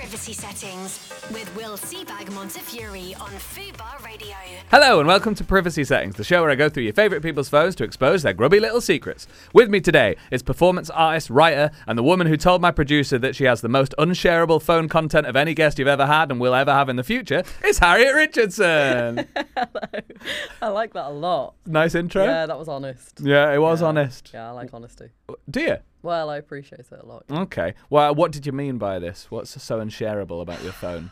Privacy Settings with Will Seabag Montefiore on Fubar Radio. Hello and welcome to Privacy Settings, the show where I go through your favourite people's phones to expose their grubby little secrets. With me today is performance artist, writer, and the woman who told my producer that she has the most unshareable phone content of any guest you've ever had and will ever have in the future. It's Harriet Richardson. Hello. I like that a lot. Nice intro. Yeah, that was honest. Yeah, it was honest. Yeah, I like honesty. Do you? Well, I appreciate it a lot. Okay. Well, what did you mean by this? What's so unshareable about your phone?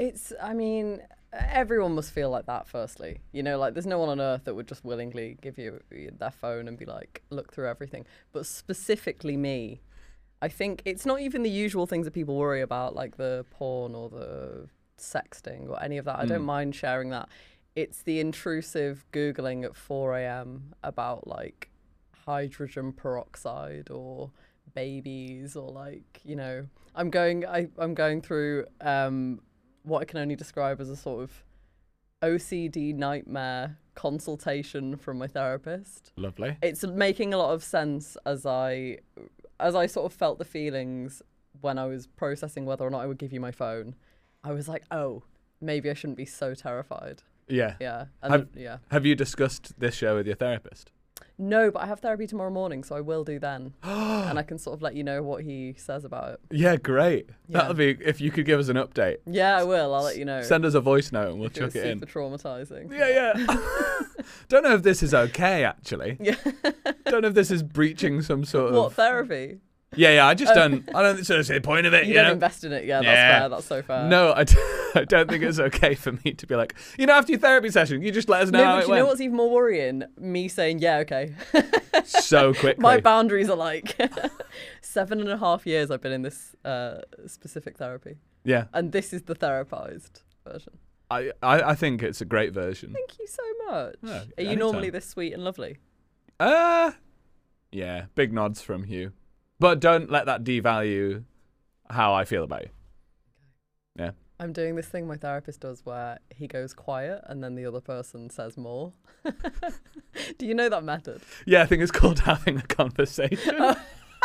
Everyone must feel like that, firstly. You know, like, there's no one on earth that would just willingly give you their phone and be like, look through everything. But specifically me, I think it's not even the usual things that people worry about, like the porn or the sexting or any of that. I don't mind sharing that. It's the intrusive Googling at 4 a.m. about, like, hydrogen peroxide or babies or, like, you know, I'm going through what I can only describe as a sort of OCD nightmare consultation from my therapist. Lovely. It's making a lot of sense as I sort of felt the feelings when I was processing whether or not I would give you my phone. I was like, oh, maybe I shouldn't be so terrified. Yeah. Yeah. Have you discussed this show with your therapist? No, but I have therapy tomorrow morning, so I will do then. And I can sort of let you know what he says about it. Yeah, great. Yeah. That'll be, if you could give us an update. Yeah, I will. I'll let you know. Send us a voice note and we'll It chuck was it in. super traumatizing. Yeah. Don't know if this is okay, actually. Yeah. Don't know if this is breaching some sort of... What, therapy? Yeah, I just don't... I don't see the point of it, You you don't know? invest in it. Yeah, that's Yeah. fair. That's so fair. No, I don't think it's okay for me to be like, you know, after your therapy session, you just let us know No, how but it you know went. what's even more worrying? Me saying, yeah, okay. So quickly. My boundaries are like 7.5 years I've been in this specific therapy. Yeah. And this is the therapized version. I think it's a great version. Thank you so much. Yeah, Are you anytime. normally this sweet and lovely? Yeah, big nods from Hugh. But don't let that devalue how I feel about you. Yeah. I'm doing this thing my therapist does where he goes quiet and then the other person says more. Do you know that method? Yeah, I think it's called having a conversation.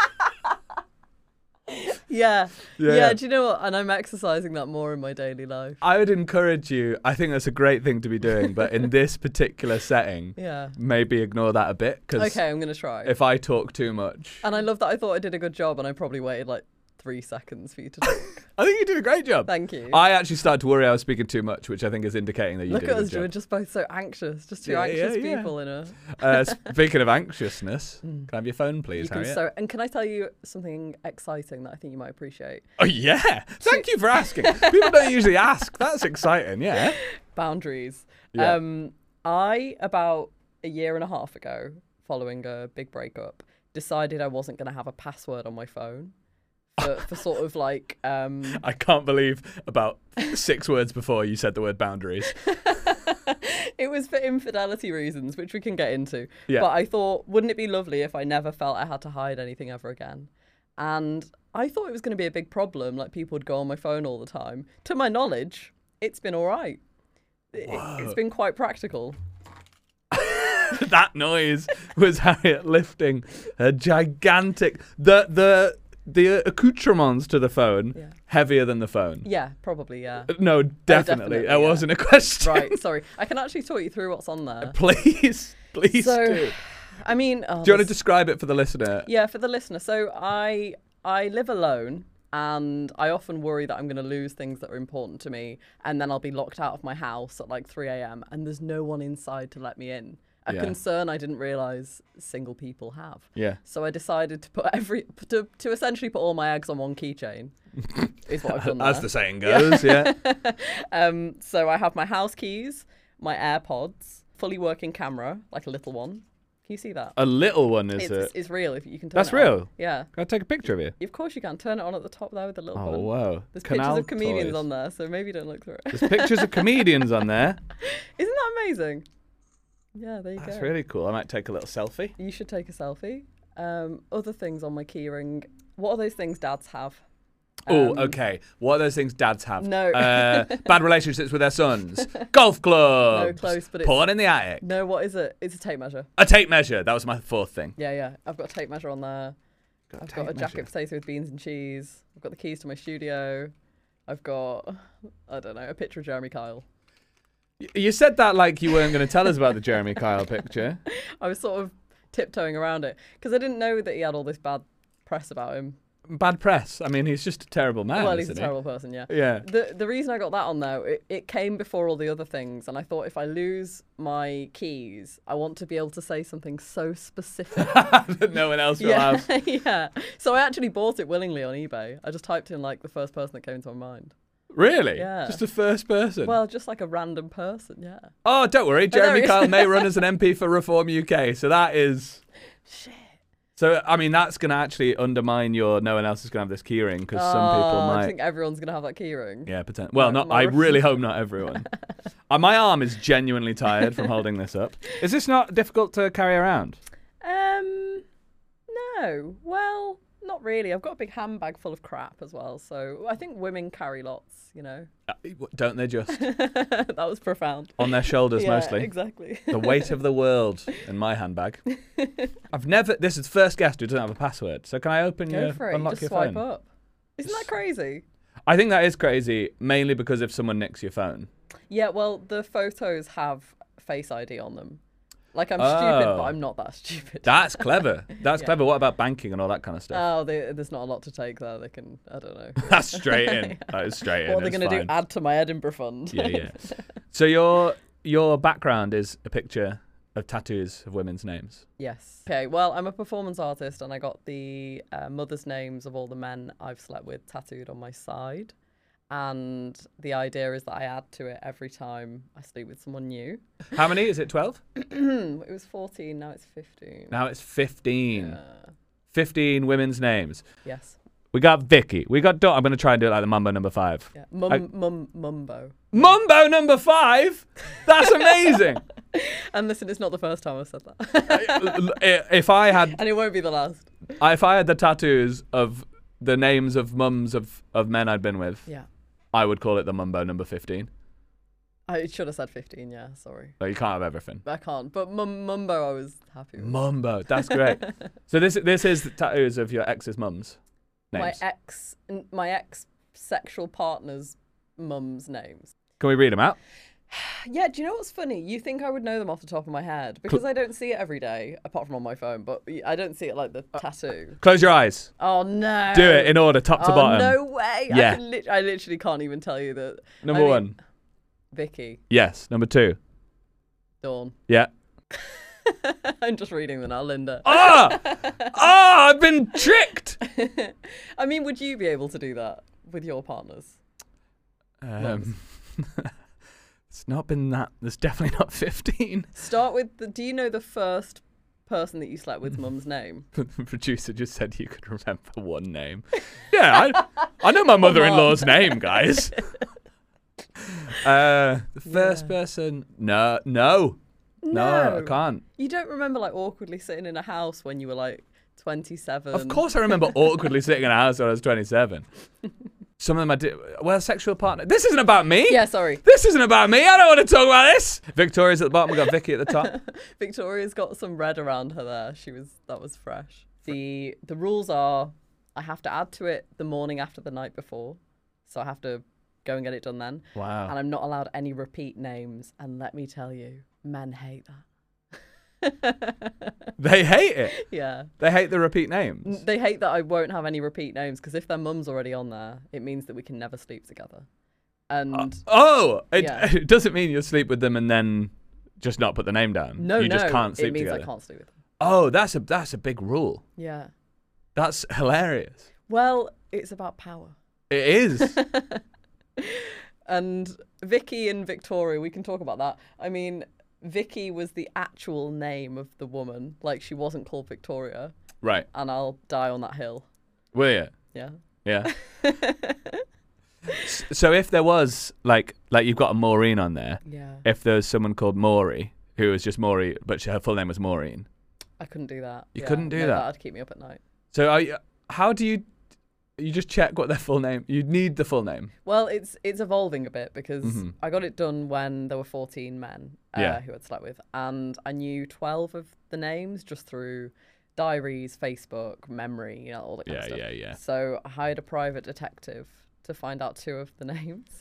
Yeah. Yeah. Yeah, do you know what? And I'm exercising that more in my daily life. I would encourage you, I think that's a great thing to be doing, but in this particular setting, Yeah. maybe ignore that a bit, because Okay, I'm going to try. if I talk too much... And I love that I thought I did a good job and I probably waited like 3 seconds for you to talk. I think you did a great job. Thank you. I actually started to worry I was speaking too much, which I think is indicating that you Look did at a us, good we're job. just both so anxious. Just two Yeah, anxious yeah. people in a... Speaking of anxiousness, can I have your phone, please, You can Harriet? and can I tell you something exciting that I think you might appreciate? Oh, yeah. Thank you for asking. People don't usually ask. That's exciting, yeah. Boundaries. Yeah. I, about a year and a half ago, following a big breakup, decided I wasn't going to have a password on my phone for sort of like... I can't believe about 6 words before you said the word boundaries. It was for infidelity reasons, which we can get into. Yeah. But I thought, wouldn't it be lovely if I never felt I had to hide anything ever again? And I thought it was going to be a big problem, like people would go on my phone all the time. To my knowledge, it's been all right. It's been quite practical. That noise was Harriet lifting a gigantic... The accoutrements to the phone, Yeah. heavier than the phone. Yeah, probably, yeah. No, definitely. definitely, That yeah. wasn't a question. Right, sorry. I can actually talk you through what's on there. Please So, do. I mean... Do you want to describe it for the listener? Yeah, for the listener. So I live alone and I often worry that I'm going to lose things that are important to me and then I'll be locked out of my house at like 3 a.m. and there's no one inside to let me in. A Yeah. concern I didn't realise single people have. Yeah. So I decided to put to essentially put all my eggs on one keychain. Is what I've done there. As the saying goes, yeah. So I have my house keys, my AirPods, fully working camera, like a little one. Can you see that? A little one, is it? It's real if you can turn That's it on. real? Yeah. Can I take a picture of you? Of course you can. Turn it on at the top there with the little Oh, button. wow. There's Canal pictures of comedians toys. on there, so maybe don't look through it. There's pictures of comedians on there. Isn't that amazing? Yeah, there you That's go. really cool. I might take a little selfie. You should take a selfie. Other things on my keyring. What are those things dads have? Oh, okay. What are those things dads have? No. Bad relationships with their sons. Golf clubs. No, close, but it's... Porn in the attic. No, what is it? It's a tape measure. A tape measure. That was my 4th thing. Yeah. I've got a tape measure on there. I've got a jacket potato with beans and cheese. I've got the keys to my studio. I've got, I don't know, a picture of Jeremy Kyle. You said that like you weren't going to tell us about the Jeremy Kyle picture. I was sort of tiptoeing around it because I didn't know that he had all this bad press about him. Bad press. I mean, he's just a terrible man. Well, he's a isn't terrible person, yeah. Yeah. The reason I got that on, though, it came before all the other things, and I thought if I lose my keys, I want to be able to say something so specific. That no one else will have. Yeah. So I actually bought it willingly on eBay. I just typed in, like, the first person that came into my mind. Really? Yeah. Just the first person? Well, just like a random person, yeah. Oh, don't worry. there Jeremy he is. Kyle may run as an MP for Reform UK. So that is... Shit. So, I mean, that's going to actually undermine your no one else is going to have this keyring because some people I might... think everyone's going to have that keyring. Yeah, potentially. Well, No, not. my I ref- really hope not everyone. My arm is genuinely tired from holding this up. Is this not difficult to carry around? No. Well, not really. I've got a big handbag full of crap as well. So I think women carry lots, you know. Don't they just? That was profound. On their shoulders Yeah, mostly. exactly. The weight of the world in my handbag. This is the first guest who doesn't have a password. So can I open Go your, for it. unlock Just your swipe phone? up. Isn't that crazy? I think that is crazy, mainly because if someone nicks your phone. Yeah, well, the photos have Face ID on them. Like, I'm stupid, but Oh. I'm not that stupid. That's clever. That's Yeah. clever. What about banking and all that kind of stuff? Oh, there's not a lot to take there. They can, I don't know. That's straight in. That is straight in. What are they It's going to do? fine. Add to my Edinburgh fund? Yeah, yeah. So your background is a picture of tattoos of women's names. Yes. Okay, well, I'm a performance artist and I got the mothers' names of all the men I've slept with tattooed on my side. And the idea is that I add to it every time I sleep with someone new. How many? Is it 12? It was 14, now it's 15. Now it's 15. Yeah. 15 women's names. Yes. We got Vicky. We got I'm going to try and do it like the Mambo number 5. Yeah. Mumbo. Mumbo number 5? That's amazing. And listen, it's not the first time I've said that. If I had And it won't be the last. the tattoos of the names of mums of men I'd been with, Yeah. I would call it the Mumbo number 15. I should have said 15, yeah, sorry. Like, you can't have everything. I can't. But Mumbo I was happy with. Mumbo. That's great. So this is the tattoos of your ex's mums names. My ex sexual partner's mum's names. Can we read them out? Yeah, do you know what's funny? You think I would know them off the top of my head because I don't see it every day, apart from on my phone, but I don't see it like the tattoo. Close your eyes. Oh, no. Do it in order, top to bottom. No way. Yeah. I literally can't even tell you that. Number 1. Vicky. Yes. Number 2. Dawn. Yeah. I'm just reading them now, Linda. I've been tricked. I mean, would you be able to do that with your partners? It's not been that. There's definitely not 15. Start with do you know the first person that you slept with mum's name? The producer just said you could remember one name. Yeah, I know my mother-in-law's name, guys. The first person. No, I can't. You don't remember like awkwardly sitting in a house when you were like 27? Of course I remember awkwardly sitting in a house when I was 27. Some of them I did. Well, sexual partner. This isn't about me. Yeah, sorry. This isn't about me. I don't want to talk about this. Victoria's at the bottom. We got Vicky at the top. Victoria's got some red around her there. That was fresh. The rules are I have to add to it the morning after the night before. So I have to go and get it done then. Wow. And I'm not allowed any repeat names. And let me tell you, men hate that. They hate it. Yeah. They hate the repeat names. They hate that I won't have any repeat names because if their mum's already on there, it means that we can never sleep together. And It doesn't mean you'll sleep with them and then just not put the name down. You just can't sleep it means together. I can't sleep with them. Oh, that's a big rule. Yeah. That's hilarious. Well, it's about power. It is. And Vicky and Victoria, we can talk about that. I mean, Vicky was the actual name of the woman. Like, she wasn't called Victoria. Right. And I'll die on that hill. Will you? Yeah. Yeah. So if there was, like you've got a Maureen on there. Yeah. If there was someone called Maury, who was just Maury, but her full name was Maureen. I couldn't do that. You couldn't do no, that? That'd keep me up at night. So how do you just check what their full name? You need the full name. Well, it's evolving a bit because Mm-hmm. I got it done when there were 14 men who I'd slept with, and I knew 12 of the names just through diaries, Facebook, memory, all that kind of stuff. Yeah. So I hired a private detective to find out 2 of the names.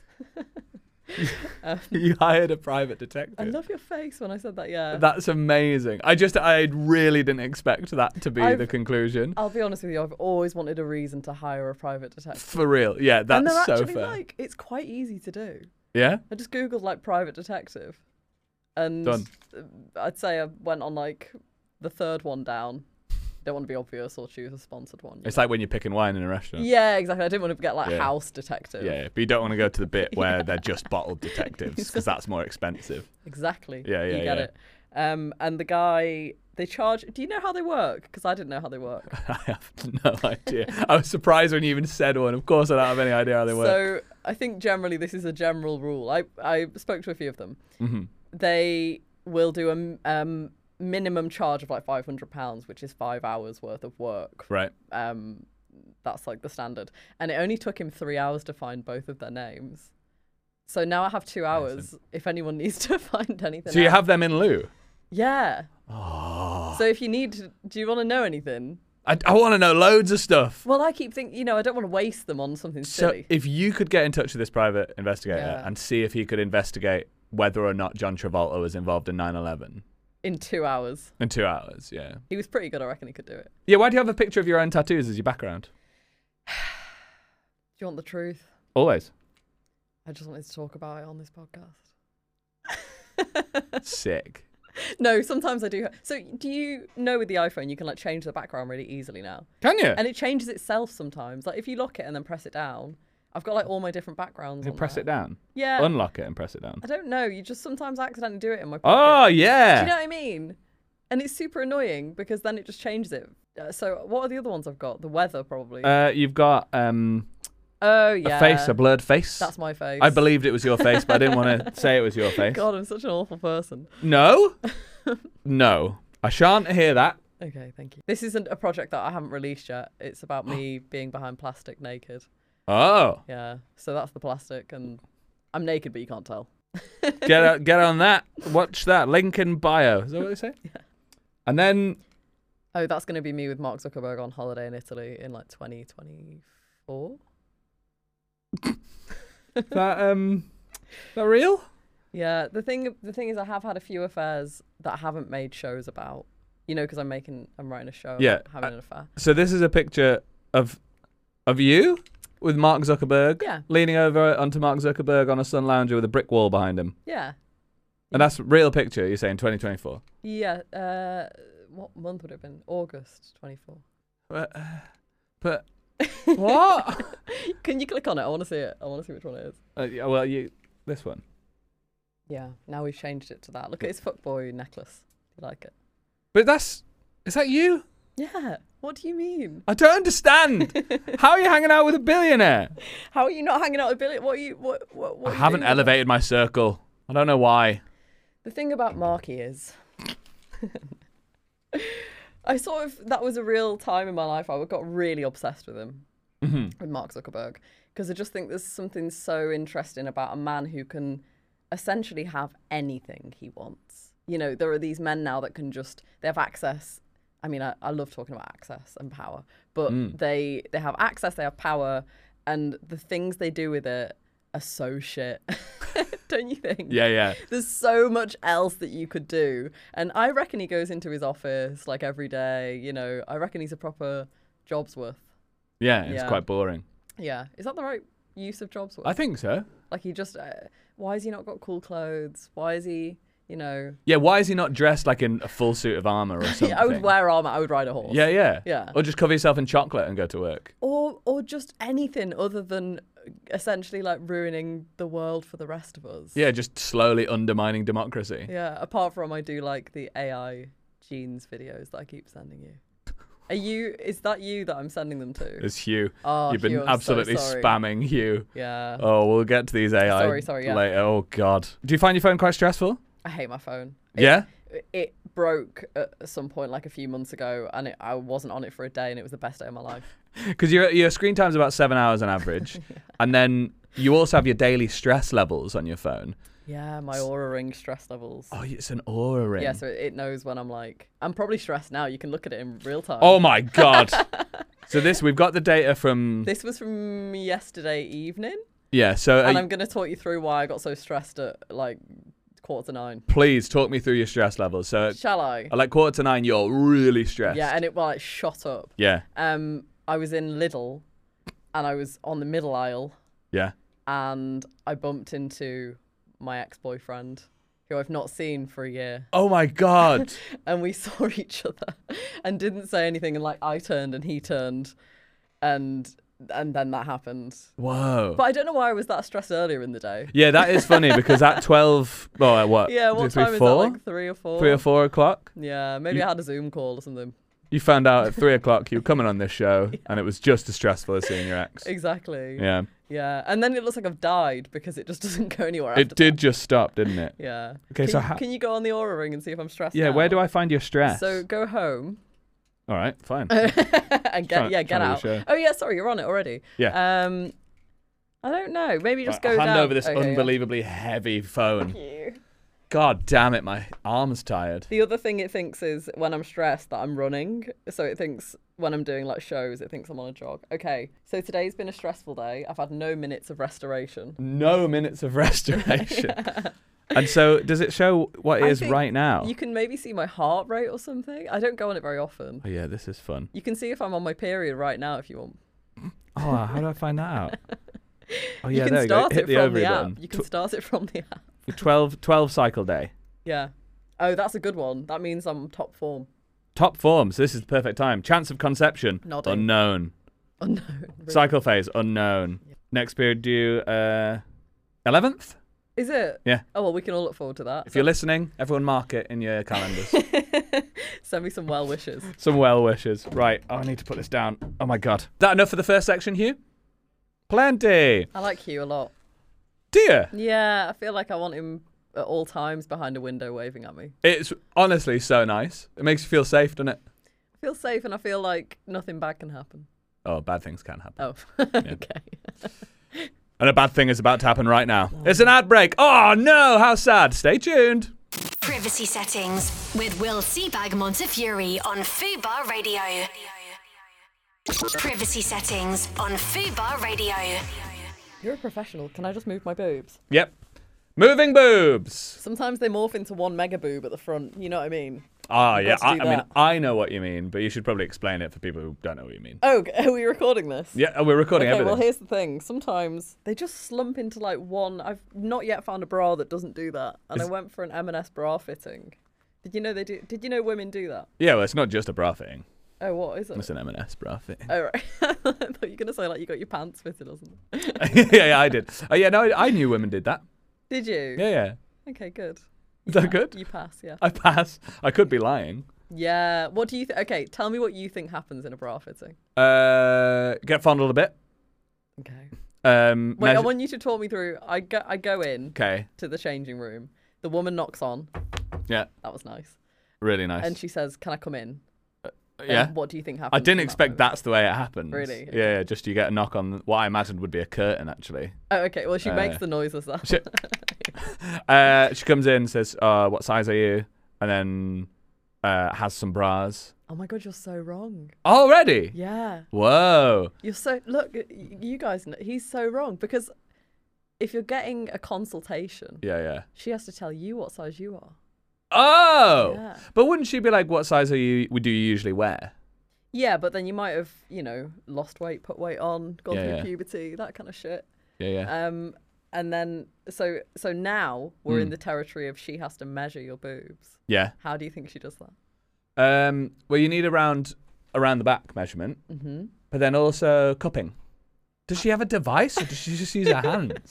You hired a private detective. I love your face when I said that. Yeah, That's amazing. I really didn't expect that to be the conclusion. I'll be honest with you. I've always wanted a reason to hire a private detective. For real. Yeah, and they're that's so actually fair. like, it's quite easy to do. Yeah? I just googled like private detective, and Done. I'd say I went on like the 3rd one down. Don't want to be obvious or choose a sponsored one. It's like when you're picking wine in a restaurant. Yeah, exactly. I didn't want to get like Yeah. house detective. Yeah, but you don't want to go to the bit where they're just bottled detectives because that's more expensive. Exactly. Yeah, You get it. And the guy, they charge. Do you know how they work? Because I didn't know how they work. I have no idea. I was surprised when you even said one. Of course, I don't have any idea how they work. So I think generally this is a general rule. I spoke to a few of them. Mm-hmm. They will do a minimum charge of like £500, which is 5 hours worth of work. Right. That's like the standard. And it only took him 3 hours to find both of their names. So now I have 2 hours if anyone needs to find anything. So you out. have them in lieu? Yeah. Oh. So if you need to, do you want to know anything? I want to know loads of stuff. Well, I keep thinking, I don't want to waste them on something So silly. if you could get in touch with this private investigator Yeah. and see if he could investigate whether or not John Travolta was involved in 9/11 In 2 hours. in 2 hours, yeah. He was pretty good. I reckon he could do it. Yeah, why do you have a picture of your own tattoos as your background? Do you want the truth? Always. I just wanted to talk about it on this podcast. Sick. No, sometimes I do. So do you know with the iPhone you can like change the background really easily now? Can you? And it changes itself sometimes. Like if you lock it and then press it down, I've got like all my different backgrounds You on press there. it down? Yeah. Unlock it and press it down. I don't know. You just sometimes accidentally do it in my pocket. Oh, Do yeah. you know what I mean? And it's super annoying because then it just changes it. So what are the other ones I've got? The weather probably. You've got oh yeah. a face, a blurred face. That's my face. I believed it was your face, but I didn't want to say it was your face. God, I'm such an awful person. No? No. I shan't hear that. Okay, thank you. This isn't a project that I haven't released yet. It's about me being behind plastic naked. Oh. Yeah. So that's the plastic, and I'm naked, but you can't tell. Get on that. Watch that. Link in bio. Is that what they say? Yeah. And then Oh, that's going to be me with Mark Zuckerberg on holiday in Italy in like 2024. that real? Yeah. The thing is, I have had a few affairs that I haven't made shows about. Because I'm writing a show. Yeah, About having an affair. So this is a picture of you with Mark Zuckerberg. Yeah. Leaning over onto Mark Zuckerberg on a sun lounger with a brick wall behind him. Yeah. And that's a real picture, you're saying 2024. Yeah. What month would it have been? August 24. But what? Can you click on it? I want to see it. I want to see which one it is. Yeah, well, this one. Yeah. Now we've changed it to that. Look at his fuckboy necklace. Do you like it? But is that you? Yeah. What do you mean? I don't understand. How are you hanging out with a billionaire? How are you not hanging out with Billy? What are you? What I are you haven't doing with elevated my circle. I don't know why. it? The thing about Marky is, that was a real time in my life. I got really obsessed with him, with Mark Zuckerberg, because I just think there's something so interesting about a man who can essentially have anything he wants. There are these men now that can they have access. I mean, I love talking about access and power, but they have access, they have power, and the things they do with it are so shit. Don't you think? Yeah. There's so much else that you could do. And I reckon he goes into his office like every day, I reckon he's a proper Jobsworth. Yeah, it's Yeah. quite boring. Yeah. Is that the right use of Jobsworth? I think so. Like he just, why has he not got cool clothes? Why is he, Yeah, why is he not dressed like in a full suit of armor or something? I would wear armor, I would ride a horse. Yeah. Yeah. Or just cover yourself in chocolate and go to work. Or just anything other than essentially like ruining the world for the rest of us. Yeah, just slowly undermining democracy. Yeah, apart from I do like the AI genes videos that I keep sending you. Is that you that I'm sending them to? It's Hugh. Oh, You've been Hugh, I'm so absolutely sorry. spamming Hugh. Yeah. Oh, we'll get to these AI Sorry, yeah. later. Oh, God. Do you find your phone quite stressful? I hate my phone. Yeah? It broke at some point like a few months ago, and I wasn't on it for a day, and it was the best day of my life. Because your screen time's about 7 hours on average. And then you also have your daily stress levels on your phone. Yeah, my aura ring stress levels. Oh, it's an aura ring. Yeah, so it knows when I'm like, I'm probably stressed now. You can look at it in real time. Oh my God. So we've got the data from. This was from yesterday evening. Yeah, so. And I'm going to talk you through why I got so stressed at like 8:45. Please talk me through your stress levels. So. Shall I? At like 8:45, you're really stressed. Yeah, and it shot up. Yeah. I was in Lidl and I was on the middle aisle. Yeah. And I bumped into my ex-boyfriend, who I've not seen for a year. Oh my God. And we saw each other and didn't say anything. And like I turned and he turned and then that happened. Whoa. But I don't know why I was that stressed earlier in the day. Yeah, that is funny because at 12, well, at what? Yeah, what 2, 3, time is 4? that? Like 3 or 4? 3 or 4 o'clock? Yeah, maybe I had a Zoom call or something. You found out at 3 o'clock you were coming on this show and it was just as stressful as seeing your ex. Exactly. Yeah. Yeah, and then it looks like I've died because it just doesn't go anywhere after It did that. just stop, didn't it? Yeah. Okay, can so you, can you go on the Aura ring and see if I'm stressed Yeah, now? where do I find your stress? So go home. All right, fine. And get Trying to out. show. Oh yeah, sorry, you're on it already. Yeah. I don't know. Maybe just Right, go I'll down. hand over this Okay, yeah. unbelievably heavy phone. Thank you. God damn it, my arm's tired. The other thing it thinks is when I'm stressed that I'm running. So it thinks when I'm doing like shows, it thinks I'm on a jog. Okay, so today's been a stressful day. I've had no minutes of restoration. No minutes of restoration. And so does it show what it I is think right now? You can maybe see my heart rate or something. I don't go on it very often. Oh yeah, this is fun. You can see if I'm on my period right now if you want. Oh, how do I find that out? Oh You yeah, can there you go. start Hit it the from ovary the app. button. You can start it from the app. 12 cycle day. Yeah. Oh, that's a good one. That means I'm top form. Top form, so this is the perfect time. Chance of conception, Nodding. unknown. Unknown. Really. Cycle phase, unknown. Next period due, 11th? Is it? Yeah. Oh, well, we can all look forward to that. If you're listening, everyone mark it in your calendars. Send me some well wishes. Some well wishes. Right, I need to put this down. Oh my God. That enough for the first section, Hugh? Plenty. I like Hugh a lot. Dear. Yeah, I feel like I want him at all times behind a window waving at me. It's honestly so nice. It makes you feel safe, doesn't it? I feel safe and I feel like nothing bad can happen. Oh, bad things can happen. Oh, okay. And a bad thing is about to happen right now. It's an ad break. Oh no, how sad. Stay tuned. Privacy settings with Will Seabag Montefiore on Fubar Radio. Privacy settings on Fubar Radio. You're a professional. Can I just move my boobs? Yep. Moving boobs. Sometimes they morph into one mega boob at the front. You know what I mean? Ah, You've yeah. got to do I mean, that. I know what you mean, but you should probably explain it for people who don't know what you mean. Oh, are we recording this? Yeah, we're recording Okay, everything. well, here's the thing. Sometimes they just slump into like one. I've not yet found a bra that doesn't do that. And I went for an M&S bra fitting. Did you know they do? Did you know women do that? Yeah, well, it's not just a bra fitting. Oh, what is it? It's an M&S bra fitting. Oh, right. I thought you were going to say like you got your pants fitted or something. yeah, I did. Oh, yeah, no, I knew women did that. Did you? Yeah, yeah. Okay, good. Is that good? You pass, yeah. I pass. I could be lying. Yeah. What do you think? Okay, tell me what you think happens in a bra fitting. Get fondled a bit. Okay. Wait, I measure- want you to talk me through. I go in Okay. to the changing room. The woman knocks on. Yeah. That was nice. Really nice. And she says, "Can I come in?" yeah. And what do you think happens? I didn't in that expect moment? that's the way it happens. Really? Yeah, Okay. yeah, just you get a knock on what I imagined would be a curtain, actually. Oh, okay. Well, she makes the noises that. She comes in, says, what size are you? And then has some bras. Oh my god, you're so wrong. Already? Yeah. Whoa. You're so you guys know he's so wrong because if you're getting a consultation, Yeah, yeah. she has to tell you what size you are. Oh! Yeah. But wouldn't she be like, what size do you usually wear? Yeah, but then you might have, lost weight, put weight on, gone Yeah, through yeah. puberty, that kind of shit. Yeah, yeah. And then so now we're in the territory of she has to measure your boobs. Yeah. How do you think she does that? Well, you need around the back measurement, but then also cupping. Does she have a device or does she just use her hands?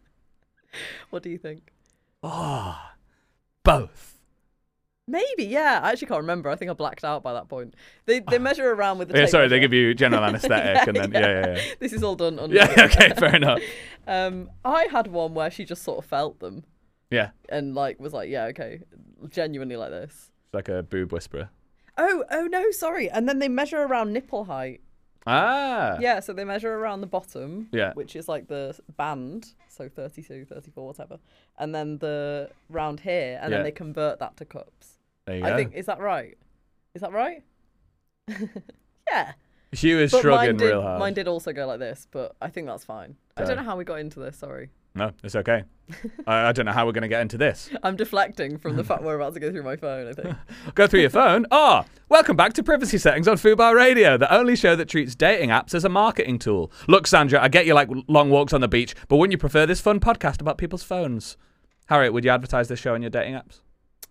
What do you think? Oh, both. Maybe, yeah. I actually can't remember. I think I blacked out by that point. They measure around with the Yeah, tape sorry, they measure. give you general anaesthetic and then, yeah. This is all done under. Yeah, okay, fair enough. I had one where she just sort of felt them Yeah, and was like, yeah, okay, genuinely like this. it's like a boob whisperer. Oh no, sorry. And then they measure around nipple height Ah. Yeah, so they measure around the bottom, Yeah. which is like the band, so 32, 34, whatever, and then the round here, and Yeah. then they convert that to cups. There you I go. think, is that right? Is that right? Yeah. Hugh is But shrugging real hard. mine did also go like this, but I think that's fine. I don't know how we got into this, sorry. No, it's okay. I don't know how we're going to get into this. I'm deflecting from the fact we're about to go through my phone, I think. Go through your phone. Welcome back to Privacy Settings on Fubar Radio, the only show that treats dating apps as a marketing tool. Look, Sandra, I get you like long walks on the beach, but wouldn't you prefer this fun podcast about people's phones? Harriet, would you advertise this show on your dating apps?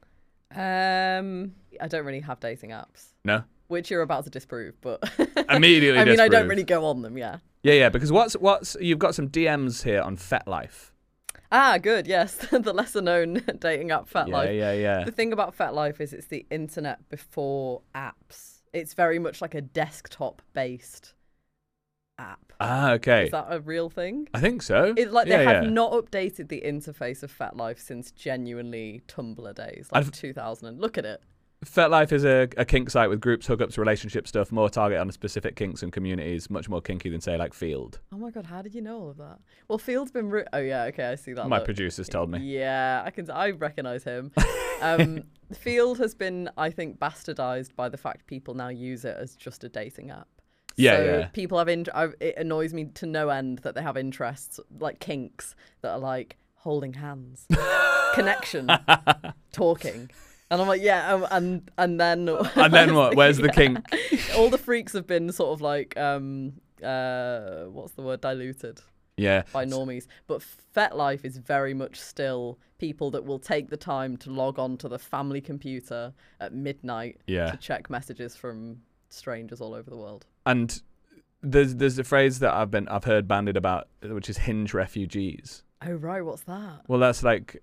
I don't really have dating apps, No? which you're about to disprove, but Immediately I mean, I don't disprove. really go on them, yeah. Yeah, because what's you've got some DMs here on FetLife. Ah, good, yes. The lesser known dating app FetLife. Yeah. The thing about FetLife is it's the internet before apps. It's very much like a desktop based app. Ah, okay. Is that a real thing? I think so. It's like they have yeah. not updated the interface of FetLife since genuinely Tumblr days, like I've- 2000. Look at it. FetLife is a kink site with groups, hookups, relationship stuff, more target on specific kinks and communities, much more kinky than, say, like Field. Oh my god, how did you know all of that? Well, Field's been. Oh yeah, okay, I see that. My look. producers told me. Yeah, I recognise him. Field has been, I think, bastardized by the fact people now use it as just a dating app. Yeah, So yeah. people have it annoys me to no end that they have interests like kinks that are like holding hands, connection, talking. And I'm like, yeah, and then And then what? Where's the kink? All the freaks have been sort of like what's the word, diluted Yeah. by normies. But FetLife is very much still people that will take the time to log on to the family computer at midnight Yeah. to check messages from strangers all over the world. And there's a phrase that I've heard bandied about, which is Hinge refugees. Oh right, what's that? Well, that's like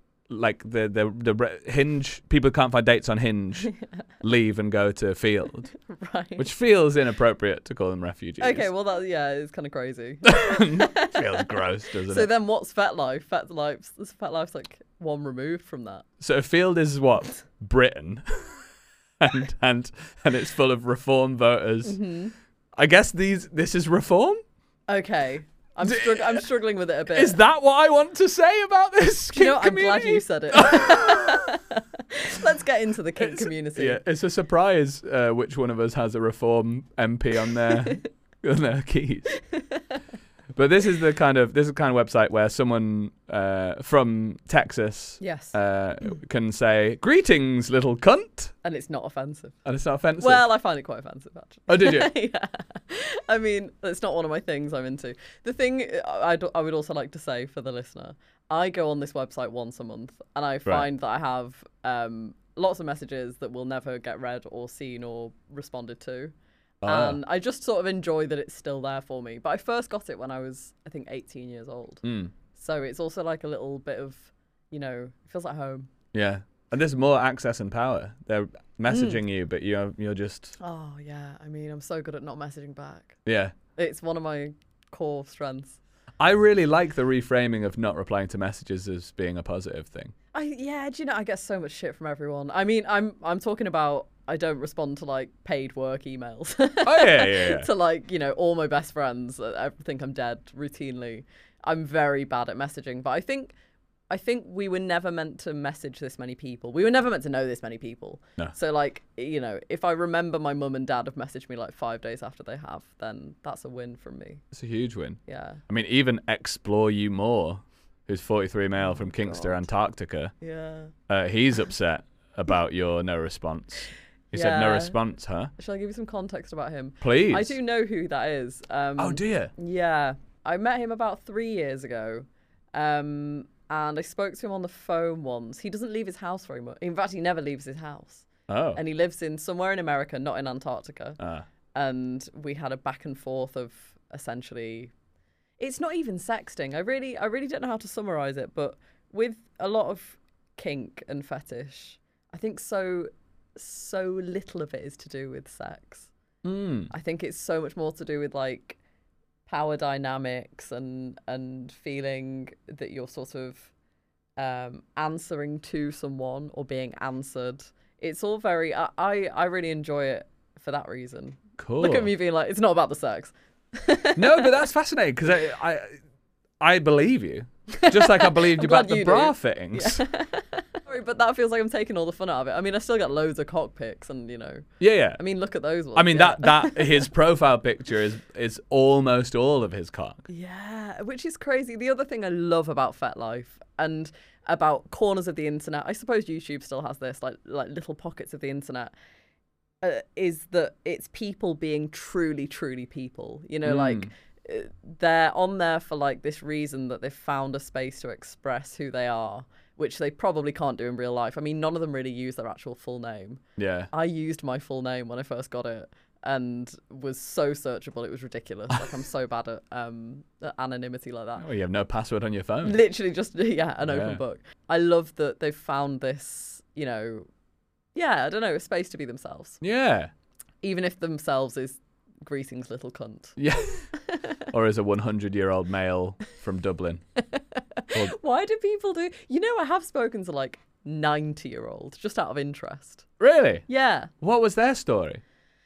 the Hinge people can't find dates on Hinge, leave and go to Field, Right. which feels inappropriate to call them refugees. Okay, well it's kind of crazy. Feels gross, doesn't So it? then what's FetLife? FetLife's like one removed from that. So Field is what? Britain, and it's full of reform voters. Mm-hmm. I guess this is reform. Okay. I'm struggling with it a bit. Is that what I want to say about this Do you know, kink I'm glad community? you said it. Let's get into the kink community. Yeah, it's a surprise which one of us has a reform MP on their keys. But this is the kind of website where someone from Texas Yes. can say, "Greetings, little cunt," And it's not offensive. and it's not offensive. Well, I find it quite offensive, actually. Oh, did you? Yeah. I mean, it's not one of my things I'm into. The thing I would also like to say for the listener, I go on this website once a month, and I find that I have lots of messages that will never get read or seen or responded to. And I just sort of enjoy that it's still there for me. But I first got it when I was, I think, 18 years old. Mm, So it's also like a little bit of, it feels like home. yeah, and there's more access and power. They're messaging you, but you're just Oh, yeah. I mean, I'm so good at not messaging back. yeah. It's one of my core strengths. I really like the reframing of not replying to messages as being a positive thing. Do you know, I get so much shit from everyone. I mean, I'm talking about I don't respond to like paid work emails. Oh yeah. To like, all my best friends think I'm dead routinely. I'm very bad at messaging, but I think we were never meant to message this many people. We were never meant to know this many people. No. So like, if I remember my mum and dad have messaged me like 5 days after they have, then that's a win from me. It's a huge win. Yeah. I mean, even Explore You More, who's 43 male from Kingster, God. Antarctica, Yeah. he's upset about your no response. He said, no Yeah. response, huh? Shall I give you some context about him? Please. I do know who that is. Oh, do you? Yeah. I met him about 3 years ago. And I spoke to him on the phone once. He doesn't leave his house very much. In fact, he never leaves his house. Oh. And he lives in somewhere in America, not in Antarctica. And we had a back and forth of essentially, it's not even sexting. I really don't know how to summarize it, but with a lot of kink and fetish, I think so little of it is to do with sex. I think it's so much more to do with like power dynamics and feeling that you're sort of answering to someone or being answered. It's all very I really enjoy it for that reason. Cool. Look at me being like, it's not about the sex. No, but that's fascinating because I believe you. Just like I believed you about glad the you bra do. fittings. Sorry, but that feels like I'm taking all the fun out of it. I mean, I still get loads of cock pics and, Yeah. I mean, look at those ones. I mean, yeah. that his profile picture is almost all of his cock. Yeah, which is crazy. The other thing I love about FetLife and about corners of the internet, I suppose YouTube still has this, like little pockets of the internet, is that it's people being truly, truly people. Like they're on there for like this reason that they've found a space to express who they are, which they probably can't do in real life. I mean, none of them really use their actual full name. Yeah. I used my full name when I first got it and was so searchable. It was ridiculous. Like, I'm so bad at anonymity like that. Oh, you have no password on your phone. Literally just, an open book. I love that they've found this, I don't know, a space to be themselves. Yeah. Even if themselves is greetings, little cunt. Yeah. Or as a 100-year-old male from Dublin. Why do people do... I have spoken to like 90-year-olds just out of interest. Really? Yeah. What was their story?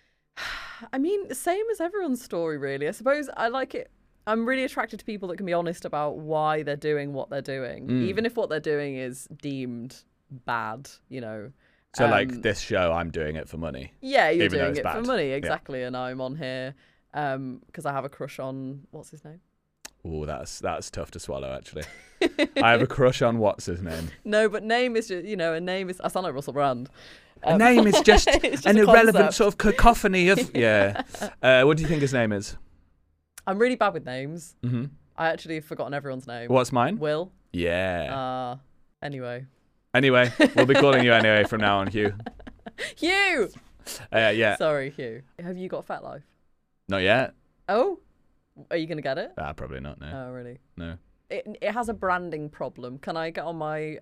I mean, same as everyone's story, really. I suppose I like it. I'm really attracted to people that can be honest about why they're doing what they're doing, even if what they're doing is deemed bad, So like this show, I'm doing it for money. Yeah, you're even though doing it's it for bad. money, exactly. And I'm on here because I have a crush on, what's his name? Oh, that's tough to swallow, actually. I have a crush on what's his name. No, but name is just, a name is, I sound like Russell Brand. A name is just, it's just an a irrelevant concept. sort of cacophony of... Yeah. What do you think his name is? I'm really bad with names. Mm-hmm. I actually have forgotten everyone's name. What's mine? Will. Yeah. Anyway. Anyway, we'll be calling you anyway from now on, Hugh. Hugh! Yeah. Sorry, Hugh. Have you got FetLife? Not yet. Oh? Are you going to get it? Probably not, no. Oh, really? No. It has a branding problem. Can I get on my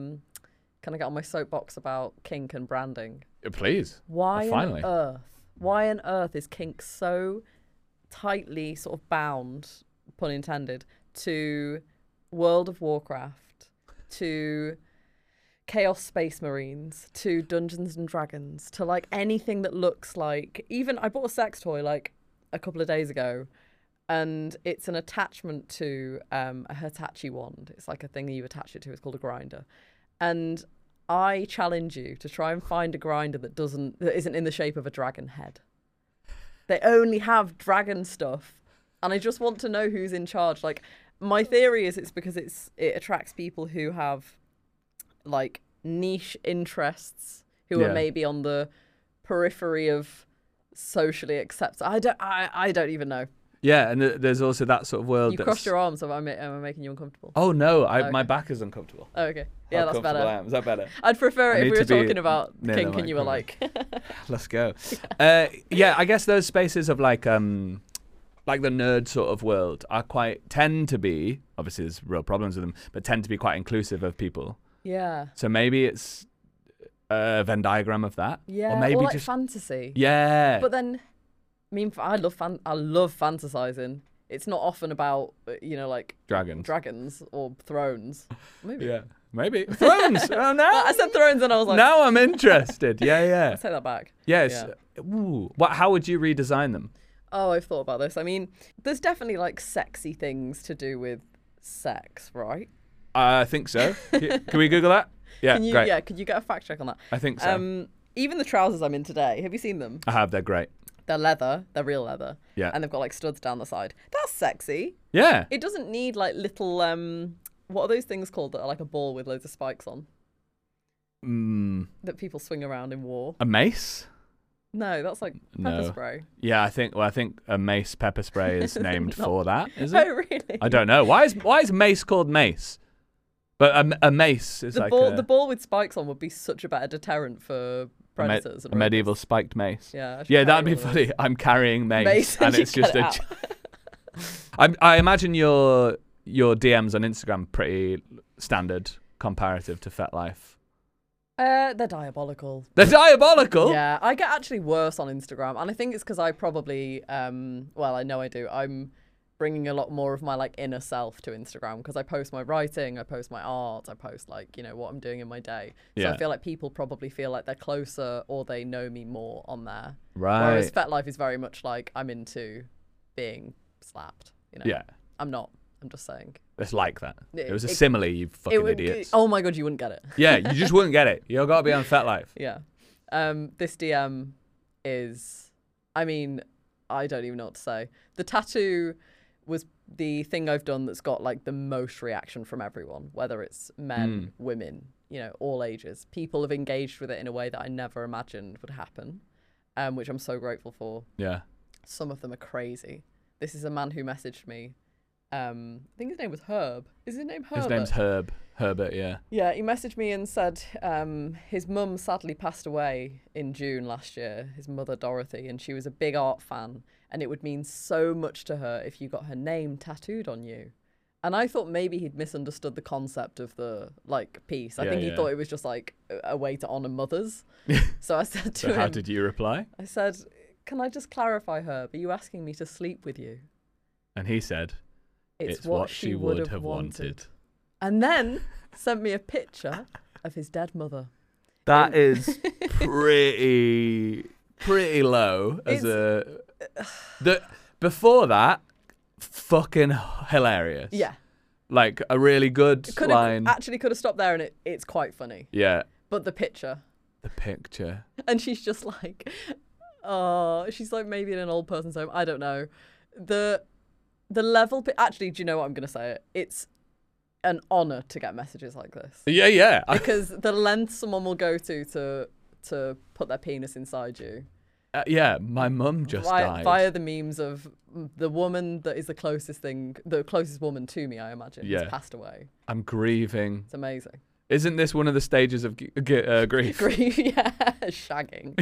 soapbox about kink and branding? Please. Why finally. on earth is kink so tightly sort of bound, pun intended, to World of Warcraft, to Chaos Space Marines, to Dungeons and Dragons, to like anything that looks like... Even I bought a sex toy like a couple of days ago, and it's an attachment to a Hitachi wand. It's like a thing that you attach it to. It's called a grinder. And I challenge you to try and find a grinder that isn't in the shape of a dragon head. They only have dragon stuff, and I just want to know who's in charge. Like, my theory is it's because it attracts people who have like niche interests, who are maybe on the periphery of socially accepted. I don't even know. Yeah, and there's also that sort of world. You crossed your arms, so am I making you uncomfortable? Oh no, Okay. my back is uncomfortable. Oh, okay. Yeah, that's better. Is that better? I'd prefer I it if need we were to be talking about near the kink and you were microphone. like... Let's go. Yeah, I guess those spaces of like the nerd sort of world tend to be, obviously there's real problems with them, but tend to be quite inclusive of people. Yeah. So maybe it's a Venn diagram of that. Yeah, Or maybe like just fantasy. Yeah. But then, I mean, I love fantasizing. It's not often about, like dragons or thrones. Maybe. Yeah. Maybe. Thrones. Oh, no. I said thrones and I was like... Now I'm interested. Yeah. Let's take that back. Yes. Yeah. Ooh. How would you redesign them? Oh, I've thought about this. I mean, there's definitely like sexy things to do with sex, right? I think so. Can we Google that? Yeah, great. Yeah, could you get a fact check on that? I think so. Even the trousers I'm in today, have you seen them? I have. They're great. They're leather. They're real leather. Yeah. And they've got like studs down the side. That's sexy. Yeah. It doesn't need like little, what are those things called that are like a ball with loads of spikes on? That people swing around in war. A mace? No, that's like pepper spray. Yeah, I think a mace pepper spray is named for that, is it? Oh, really? I don't know. Why is mace called mace? But a mace is the ball with spikes on would be such a better deterrent for predators. A medieval spiked mace. Yeah. Yeah, that'd be funny. I'm carrying mace and it's just a... I imagine your DMs on Instagram pretty standard comparative to FetLife. They're diabolical. They're diabolical? Yeah, I get actually worse on Instagram. And I think it's because I probably, well, I know I do. I'm bringing a lot more of my like inner self to Instagram, because I post my writing, I post my art, I post like, you know, what I'm doing in my day. So Yeah. I feel like people probably feel like they're closer or they know me more on there. Right. Whereas FetLife is very much like I'm into being slapped, you know. Yeah. I'm not. I'm just saying. It's like that. It was a It- simile, you fucking would, idiots. oh my God, you wouldn't get it. Yeah, you just wouldn't get it. You've got to be on FetLife. Yeah. This DM is, I mean, I don't even know what to say. The tattoo was the thing I've done that's got like the most reaction from everyone, whether it's men, women, you know, all ages. People have engaged with it in a way that I never imagined would happen, which I'm so grateful for. Yeah. Some of them are crazy. This is a man who messaged me. I think his name was Herb. Is his name Herbert? His name's Herb. Herbert, yeah. Yeah, he messaged me and said his mum sadly passed away in June last year, his mother Dorothy, and she was a big art fan, and it would mean so much to her if you got her name tattooed on you. And I thought maybe he'd misunderstood the concept of the like piece. I think he thought it was just like a way to honour mothers. So I said to So him, how did you reply? I said, can I just clarify, Herb, are you asking me to sleep with you? And he said, It's what she would have wanted. And then sent me a picture of his dead mother. That is pretty low as before that, fucking hilarious. Yeah. Like a really good line. Actually could have stopped there, and it's quite funny. Yeah. But the picture. The picture. And she's just like, oh, she's like maybe in an old person's home. I don't know. The level, actually, do you know what I'm going to say? It's an honour to get messages like this. Yeah. Because the length someone will go to put their penis inside you. Yeah, my mum just died. Via the memes of the woman that is the closest woman to me, I imagine, has passed away. I'm grieving. It's amazing. Isn't this one of the stages of grief? Grief, yeah. Shagging.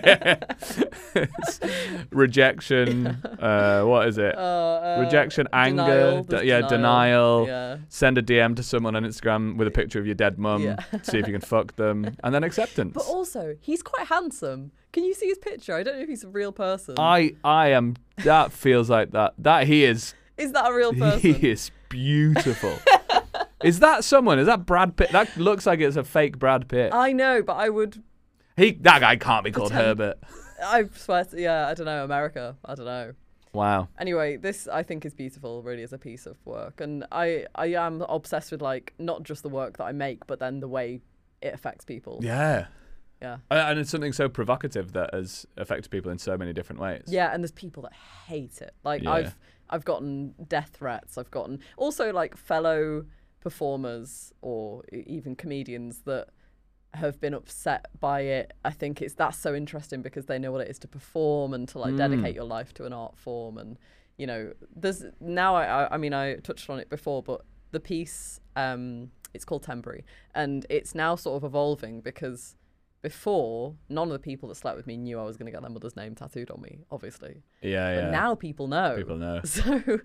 Rejection. What is it? Rejection, anger. Denial. Yeah. Send a DM to someone on Instagram with a picture of your dead mum. Yeah. See if you can fuck them. And then acceptance. But also, he's quite handsome. Can you see his picture? I don't know if he's a real person. I am. That feels like that. That he is. Is that a real person? He is beautiful. Is that someone? Is that Brad Pitt? That looks like it's a fake Brad Pitt. I know, but I would. That guy can't be called Herbert. I swear, I don't know, America. I don't know. Wow. Anyway, this I think is beautiful, really, as a piece of work, and I am obsessed with like not just the work that I make, but then the way it affects people. Yeah. Yeah. And it's something so provocative that has affected people in so many different ways. Yeah, and there's people that hate it. Like I've gotten death threats. I've gotten also like fellow performers or even comedians that have been upset by it. I think that's so interesting because they know what it is to perform and to like dedicate your life to an art form. And you know, there's now I mean I touched on it before, but the piece it's called Temporary, and it's now sort of evolving because before none of the people that slept with me knew I was going to get their mother's name tattooed on me, obviously. Yeah. But now people know. People know. So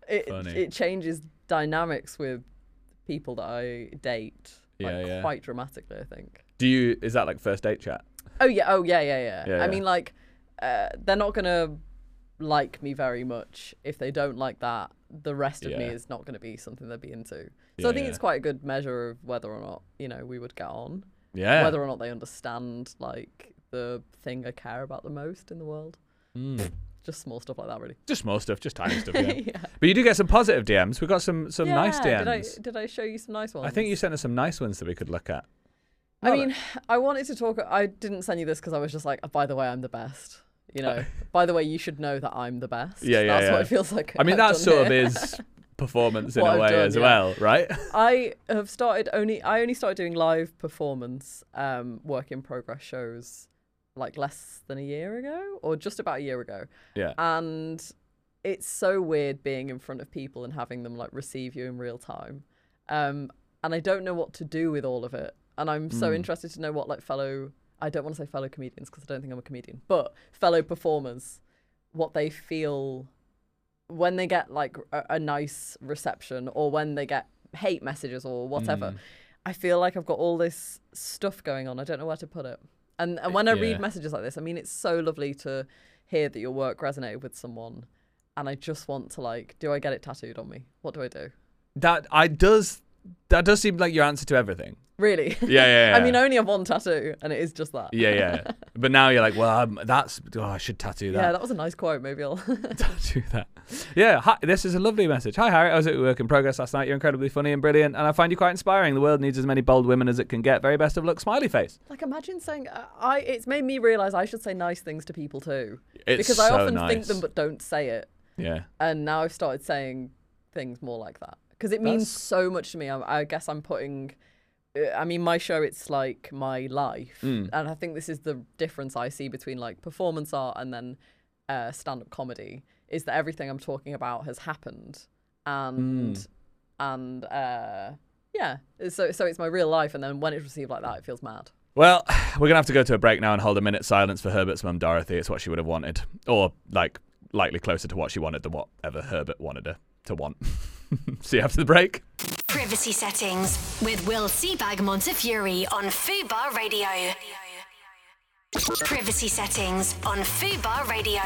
it changes dynamics with people that I date quite dramatically, I think. Is that like first date chat? Oh yeah. Yeah, I mean, like, they're not gonna like me very much. If they don't like that, the rest of me is not gonna be something they'd be into. So I think it's quite a good measure of whether or not, you know, we would get on. Yeah. Whether or not they understand like the thing I care about the most in the world. Just small stuff like that, really. Just small stuff, just tiny stuff, yeah. But you do get some positive DMs. We got some nice DMs. Did I show you some nice ones? I think you sent us some nice ones that we could look at. I mean, I wanted to talk. I didn't send you this because I was just like, oh, by the way, I'm the best. You know, by the way, you should know that I'm the best. That's what it feels like. I mean, that sort of is performance in a way as well, right? I only started doing live performance, work in progress shows like less than a year ago or just about a year ago. Yeah. And it's so weird being in front of people and having them like receive you in real time. And I don't know what to do with all of it. And I'm so interested to know what like I don't want to say fellow comedians because I don't think I'm a comedian, but fellow performers, what they feel when they get like a nice reception or when they get hate messages or whatever. I feel like I've got all this stuff going on. I don't know where to put it. And when I read messages like this, I mean, it's so lovely to hear that your work resonated with someone. and I just want to like, do I get it tattooed on me? What do I do? That does seem like your answer to everything. Really? Yeah. I mean, I only have one tattoo, and it is just that. Yeah. But now you're like, well, I should tattoo that. Yeah, that was a nice quote. Maybe I'll Tattoo that. Yeah, hi, this is a lovely message. Hi, Harry. I was at work in progress last night. You're incredibly funny and brilliant, and I find you quite inspiring. The world needs as many bold women as it can get. Very best of luck, smiley face. like imagine saying. It's made me realize I should say nice things to people too, It's because I so often think nice. them but don't say it. Yeah. And now I've started saying things more like that because it means so much to me. I guess I'm putting. I mean, my show, it's like my life. And I think this is the difference I see between like performance art and then stand-up comedy is that everything I'm talking about has happened. And yeah, so it's my real life. And then when it's received like that, it feels mad. Well, we're going to have to go to a break now and hold a minute's silence for Herbert's mum, Dorothy. It's what she would have wanted. Or like likely closer to what she wanted than whatever Herbert wanted her to want. See you after the break. Privacy Settings with Will Seabag Montefiore on Fubar Radio. Privacy Settings on Fubar Radio.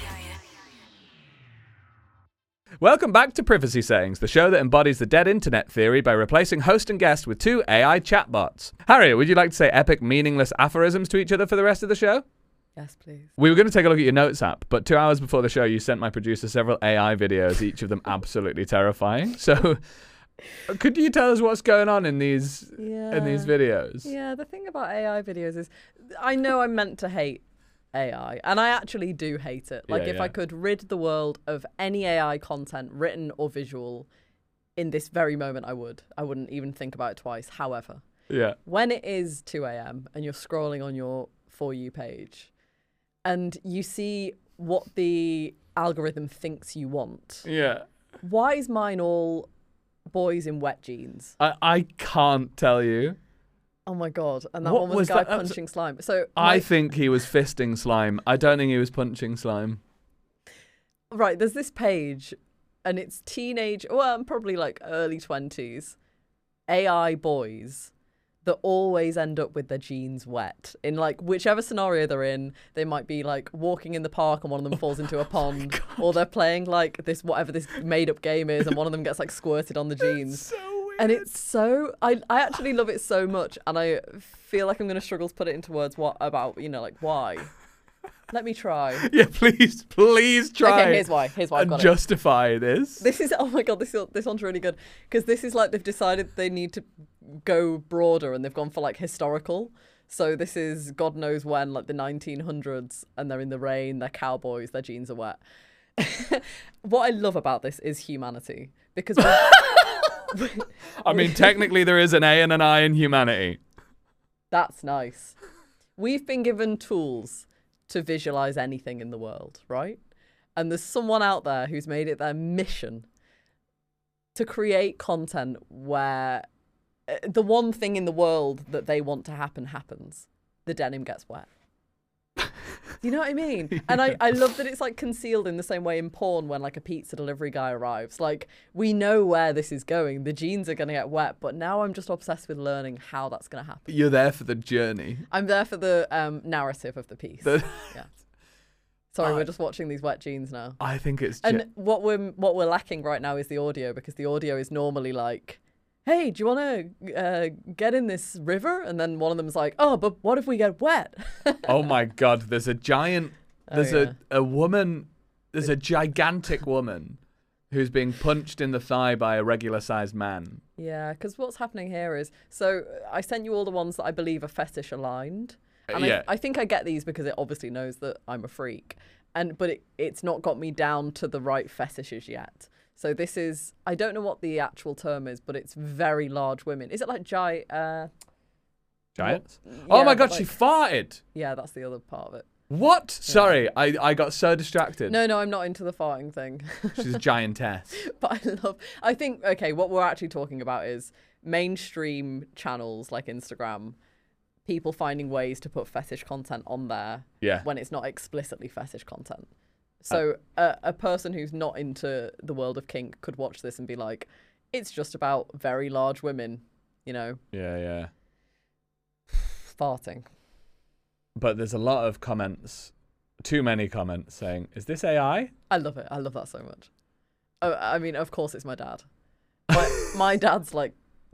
Welcome back to Privacy Settings, the show that embodies the dead internet theory by replacing host and guest with 2 AI chatbots. Harriet, would you like to say epic, meaningless aphorisms to each other for the rest of the show? Yes, please. We were going to take a look at your notes app, but 2 hours before the show, you sent my producer several AI videos, each of them absolutely terrifying. So, could you tell us what's going on in these videos? Yeah, the thing about AI videos is I know I'm meant to hate AI, and I actually do hate it. Like, if I could rid the world of any AI content, written or visual, in this very moment, I would. I wouldn't even think about it twice. However, when it is 2 a.m. and you're scrolling on your For You page, and you see what the algorithm thinks you want. Yeah. Why is mine all boys in wet jeans? I can't tell you. Oh my God. And that What one was was a guy that? punching slime. So I think he was fisting slime. I don't think he was punching slime. Right, there's this page, and it's probably like early 20s, AI boys that always end up with their jeans wet. In like whichever scenario they're in, they might be like walking in the park and one of them falls into a pond, or they're playing like whatever this made up game is, and one of them gets like squirted on the jeans. So weird. And it's so, I actually love it so much, and I feel like I'm going to struggle to put it into words. What about, like why? Let me try. Yeah, please try. Okay, here's why I've and got justify this. This is, oh my God, this one's really good. Because this is like they've decided they need to go broader, and they've gone for like historical. So this is God knows when, like the 1900s, and they're in the rain, they're cowboys, their jeans are wet. What I love about this is humanity. Because I mean, technically there is an A and an I in humanity. That's nice. We've been given tools to visualize anything in the world, right? And there's someone out there who's made it their mission to create content where the one thing in the world that they want to happen happens. The denim gets wet. You know what I mean? And I love that it's like concealed in the same way in porn when like a pizza delivery guy arrives. Like, we know where this is going. The jeans are going to get wet, but now I'm just obsessed with learning how that's going to happen. You're there for the journey. I'm there for the narrative of the piece. Yeah. Sorry, we're just watching these wet jeans now. I think it's and what we're lacking right now is the audio, because the audio is normally like, hey, do you want to get in this river? And then one of them's like, oh, but what if we get wet? Oh my God, there's a giant, a woman, there's a gigantic woman who's being punched in the thigh by a regular sized man. Yeah, because what's happening here is, so I sent you all the ones that I believe are fetish aligned. And I think I get these because it obviously knows that I'm a freak. But it's not got me down to the right fetishes yet. So this is, I don't know what the actual term is, but it's very large women. Is it like giants? Oh my God, she farted. Yeah, that's the other part of it. What? Yeah. Sorry, I got so distracted. No, I'm not into the farting thing. She's a giantess. But I think, okay, what we're actually talking about is mainstream channels like Instagram, people finding ways to put fetish content on there when it's not explicitly fetish content. So a person who's not into the world of kink could watch this and be like, it's just about very large women, Yeah. farting. But there's a lot of comments too many comments saying, "Is this AI?" I love it. I love that so much. I mean, of course, it's my dad. My dad's like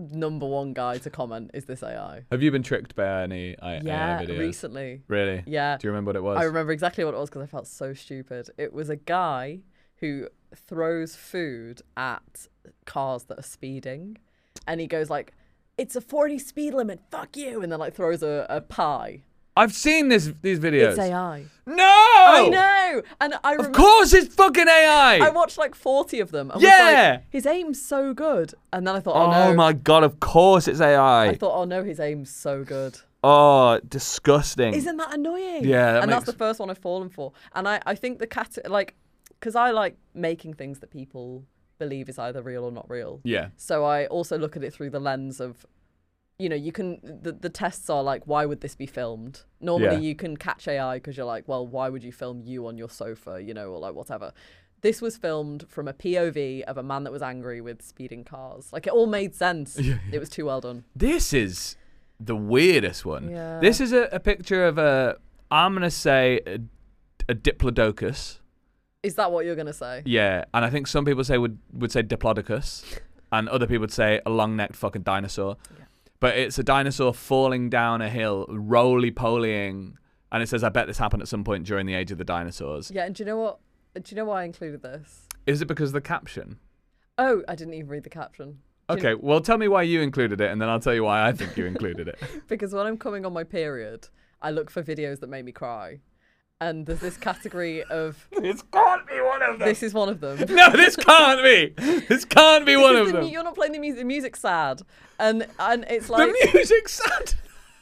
#1 guy to comment. Is this AI? Have you been tricked by any AI videos? Recently. Really? Yeah. Do you remember what it was? I remember exactly what it was because I felt so stupid. It was a guy who throws food at cars that are speeding, and he goes like, "It's a 40 speed limit. Fuck you!" And then like throws a pie. I've seen these videos. It's AI. No! I know! And I remember, Of course it's fucking AI! I watched like 40 of them. And was Yeah! like, his aim's so good. And then I thought, oh no. Oh my god, of course it's AI. I thought, oh no, his aim's so good. Oh, disgusting. Isn't that annoying? Yeah, and that's the first one I've fallen for. And I think because I like making things that people believe is either real or not real. Yeah. So I also look at it through the lens of, you can, the tests are like, why would this be filmed? Normally you can catch AI because you're like, well, why would you film you on your sofa, or like whatever. This was filmed from a POV of a man that was angry with speeding cars. Like, it all made sense. Yeah. It was too well done. This is the weirdest one. Yeah. This is a picture of I'm going to say a diplodocus. Is that what you're going to say? Yeah, and I think some people would say diplodocus, and other people would say a long-necked fucking dinosaur. Yeah. But it's a dinosaur falling down a hill, roly-polying, and it says, "I bet this happened at some point during the age of the dinosaurs." Yeah, and do you know what? Do you know why I included this? Is it because of the caption? Oh, I didn't even read the caption. Okay, well, tell me why you included it, and then I'll tell you why I think you included it. Because when I'm coming on my period, I look for videos that make me cry. And there's this category of... This can't be one of them. This is one of them. No, this can't be. This can't be one of them. You're not playing the music. The music's sad. And it's like... The music's sad.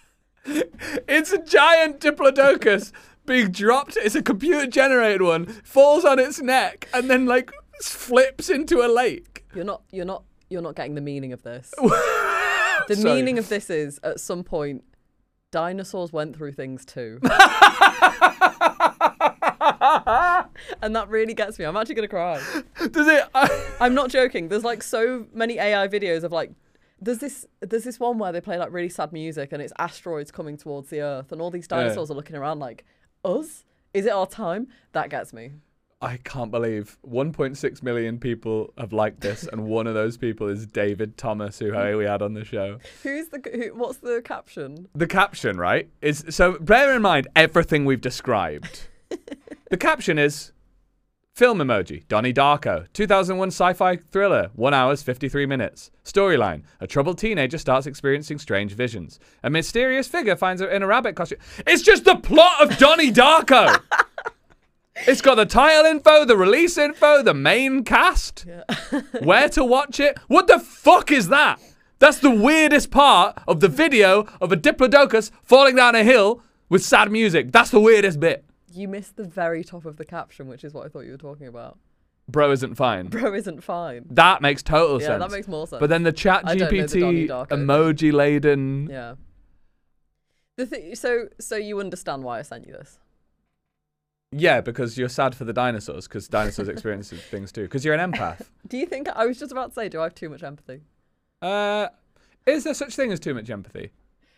It's a giant diplodocus being dropped. It's a computer-generated one. Falls on its neck and then like flips into a lake. You're not getting the meaning of this. The Sorry. meaning of this is, at some point, dinosaurs went through things too. And that really gets me. I'm actually going to cry. Does it? I'm not joking. There's like so many AI videos of like, there's this one where they play like really sad music and it's asteroids coming towards the Earth and all these dinosaurs are looking around like, us? Is it our time? That gets me. I can't believe 1.6 million people have liked this, and one of those people is David Thomas, who we had on the show. What's the caption? The caption, right, is, so bear in mind everything we've described. The caption is, film emoji, Donnie Darko, 2001 sci-fi thriller, 1 hour, 53 minutes. Storyline, a troubled teenager starts experiencing strange visions. A mysterious figure finds her in a rabbit costume. It's just the plot of Donnie Darko! It's got the title info, the release info, the main cast, where to watch it. What the fuck is that? That's the weirdest part of the video of a diplodocus falling down a hill with sad music. That's the weirdest bit. You missed the very top of the caption, which is what I thought you were talking about. Bro isn't fine. Bro isn't fine. That makes total Yeah, sense. that makes more sense. But then the chat I don't know the Donnie GPT Darko emoji laden. Yeah. So you understand why I sent you this? Yeah, because you're sad for the dinosaurs, because dinosaurs experience things too. Because you're an empath. Do you think, I was just about to say, do I have too much empathy? Is there such thing as too much empathy?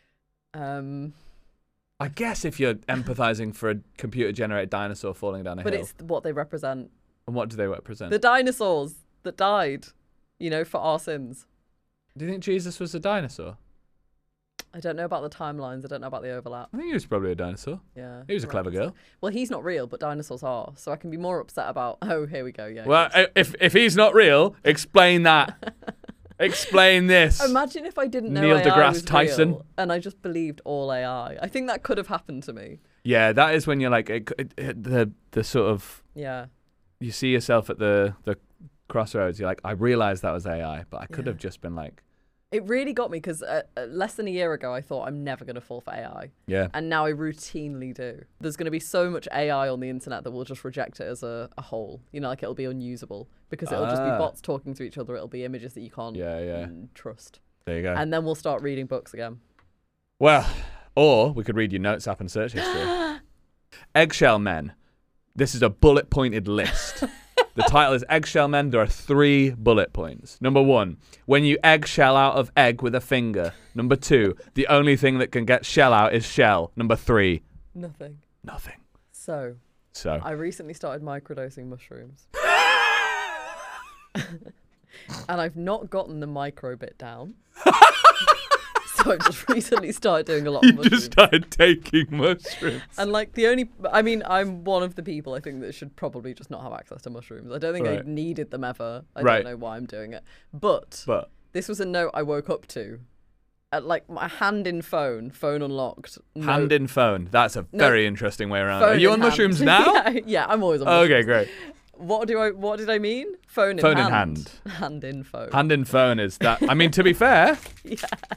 I guess if you're empathizing for a computer-generated dinosaur falling down a but hill. it's what they represent. And what do they represent? The dinosaurs that died, for our sins. Do you think Jesus was a dinosaur? I don't know about the timelines. I don't know about the overlap. I think he was probably a dinosaur. Yeah. He was a clever girl. Well, he's not real, but dinosaurs are. So I can be more upset about, oh, here we go. Yeah. Well, if he's not real, explain that. Explain this. Imagine if I didn't know Neil AI deGrasse was Tyson. real and I just believed all AI. I think that could have happened to me. Yeah, that is when you're like, the sort of, Yeah. you see yourself at the crossroads. You're like, I realized that was AI, but I could have just been like. It really got me because less than a year ago, I thought I'm never going to fall for AI. Yeah. And now I routinely do. There's going to be so much AI on the internet that will just reject it as a whole. Like it'll be unusable because it'll just be bots talking to each other. It'll be images that you can't trust. There you go. And then we'll start reading books again. Well, or we could read your notes app and search history. Eggshell Men. This is a bullet-pointed list. The title is Eggshell Men. There are 3 bullet points. Number 1, when you eggshell out of egg with a finger. Number 2, the only thing that can get shell out is shell. Number 3, Nothing. nothing. So, So I recently started microdosing mushrooms. And I've not gotten the micro bit down. So I've just recently started doing a lot of you mushrooms. just started taking mushrooms. And like I'm one of the people I think that should probably just not have access to mushrooms. I don't think I Right. needed them ever. I Right. don't know why I'm doing it. But this was a note I woke up to. At like my hand in phone unlocked. hand in phone. That's a very interesting way around. Phone Are you in on hand. mushrooms now? yeah, I'm always on Oh, mushrooms. okay, great. What did I mean? Phone in Phone in hand. hand. Hand in phone. Hand in phone is that. I mean, to be fair, Yeah.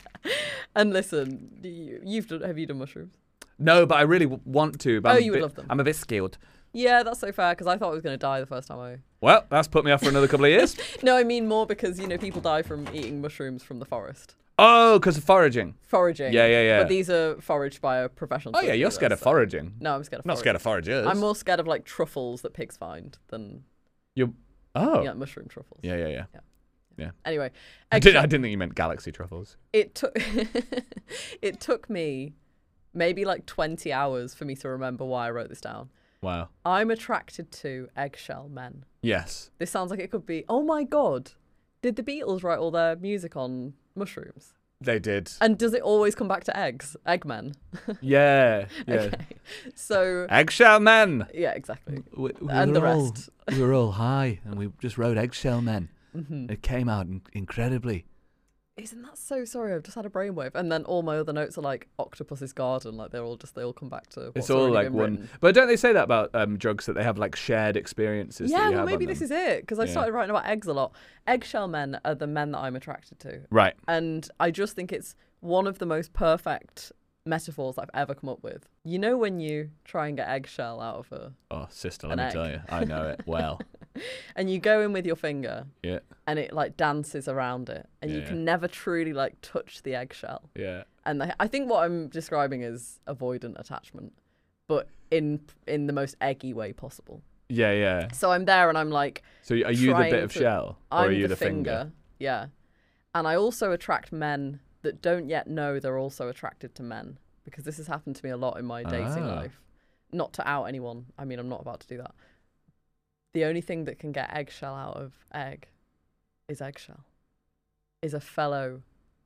And listen, have you done mushrooms? no, but I really want to. But Oh, I'm you a would bit, love them. I'm a bit skilled. Yeah, that's so fair because I thought I was going to die the first time I. Well, that's put me off for another couple of years. No, I mean more because people die from eating mushrooms from the forest. Oh, because of foraging. Foraging. Yeah. But these are foraged by a professional. Oh yeah, you're torturer, scared of so- foraging. No, I'm scared of. Not scared of foragers. I'm more scared of like truffles that pigs find than Oh. mushroom truffles. Yeah. Anyway, I didn't think you meant galaxy truffles. it took it took me maybe like 20 hours for me to remember why I wrote this down. Wow. I'm attracted to eggshell men. Yes. This sounds like it could be. Oh my god, did the Beatles write all their music on mushrooms? They did. And does it always come back to eggs? Eggmen. Yeah. Okay. So Eggshell men. yeah, exactly. We And the rest. We were all high, and we just wrote Eggshell Men. Mm-hmm. It came out incredibly. Isn't that so sorry? I've just had a brainwave, and then all my other notes are like Octopus's Garden. Like they all come back to. It's what's all already like been one. written. But don't they say that about drugs, that they have like shared experiences? that Yeah, you well have maybe on this them? is it because I Yeah. started writing about eggs a lot. Eggshell men are the men that I'm attracted to, Right. and I just think it's one of the most perfect metaphors I've ever come up with. You know when you try and get eggshell out of a, Oh, sister, let An me egg. tell you, I know it well. and you go in with your finger, Yeah. and it like dances around it, and you Yeah. can never truly like touch the eggshell. Yeah. And I think what I'm describing is avoidant attachment, but in the most eggy way possible. Yeah. So I'm there, and I'm like, So are you the trying bit of to- shell, or I'm are you the finger? Yeah. And I also attract men that don't yet know they're also attracted to men, because this has happened to me a lot in my dating Ah. life. Not to out anyone. I mean, I'm not about to do that. The only thing that can get eggshell out of egg is eggshell. Is a fellow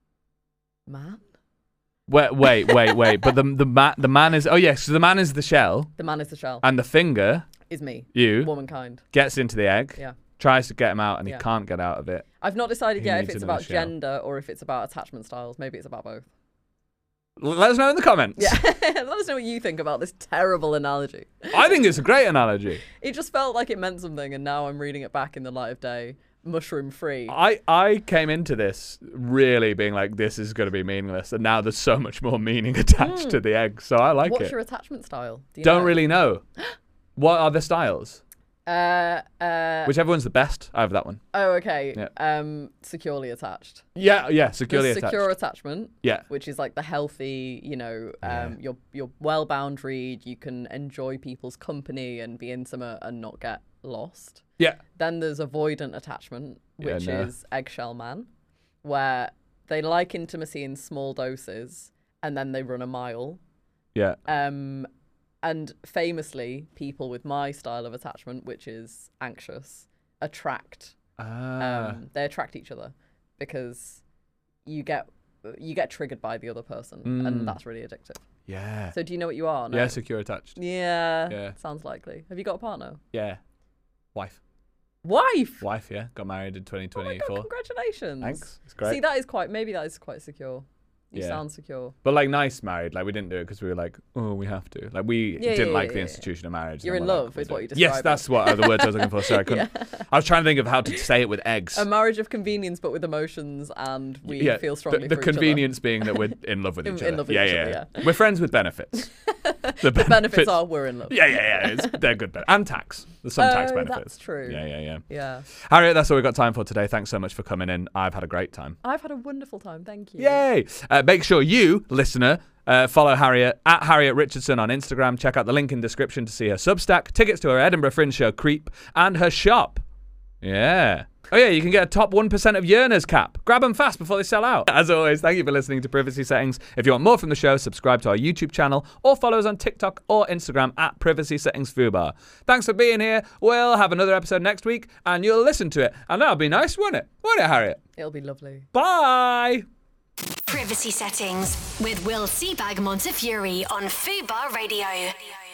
man? Wait. But the man is. Oh yes, so the man is the shell, The man is the shell. and the finger, Is me. you, Womankind. gets into the egg. Yeah. Tries to get him out, and he Yeah. can't get out of it. I've not decided He yet if needs it's another about shell. gender or if it's about attachment styles. Maybe it's about both. Let us know in the comments. Yeah. Let us know what you think about this terrible analogy. I think it's a great analogy. It just felt like it meant something, and now I'm reading it back in the light of day, mushroom free. I came into this really being like, this is going to be meaningless, and now there's so much more meaning attached to the egg, so I like What's it. your attachment style? Do you Don't know? really know. What are the styles? Whichever one's the best, I have that one. Oh, okay. Yeah. Securely attached. Yeah, securely There's attached. secure attachment, Yeah, which is like the healthy, you're well boundaried, you can enjoy people's company and be intimate and not get lost. yeah, Then there's avoidant attachment, Yeah, which no. is eggshell man, where they like intimacy in small doses and then they run a mile. yeah. And famously, people with my style of attachment, which is anxious, attract. They attract each other because you get triggered by the other person, and that's really addictive. Yeah. So do you know what you are? No? Yeah, secure attached. Yeah. Yeah. Sounds likely. Have you got a partner? Yeah. Wife, Wife. got married in Oh my 2024. God, congratulations. Thanks. It's great. See, that is quite secure. You Yeah. sound secure. But like nice married, like we didn't do it because we were like, oh, we have to. Like we didn't like the institution of marriage. You're and in we're like, love, we'll is do what it. you described Yes, it. that's what the words I was looking for. Sorry, I couldn't. I was trying to think of how to say it with eggs. A marriage of convenience, but with emotions, and we feel strongly the for each other. convenience being that we're in love with each In other. love with each other, yeah. We're friends with benefits. The Benefits are we're in love. Yeah. They're good. And tax. There's some tax Oh, benefits. that's true. Yeah. Yeah. Harriet, that's all we've got time for today. Thanks so much for coming in. I've had a great time. I've had a wonderful time. Thank you. Yay! Make sure you, listener, follow Harriet at Harriet Richardson on Instagram. Check out the link in description to see her Substack, tickets to her Edinburgh Fringe show Creep, and her shop. Yeah. Oh yeah, you can get a top 1% of Yearners cap. Grab them fast before they sell out. As always, thank you for listening to Privacy Settings. If you want more from the show, subscribe to our YouTube channel or follow us on TikTok or Instagram at Privacy Settings Fubar. Thanks for being here. We'll have another episode next week and you'll listen to it. And that'll be nice, won't it? Won't it, Harriet? It'll be lovely. Bye! Privacy Settings with Will Seabag Montefiore on Fubar Radio.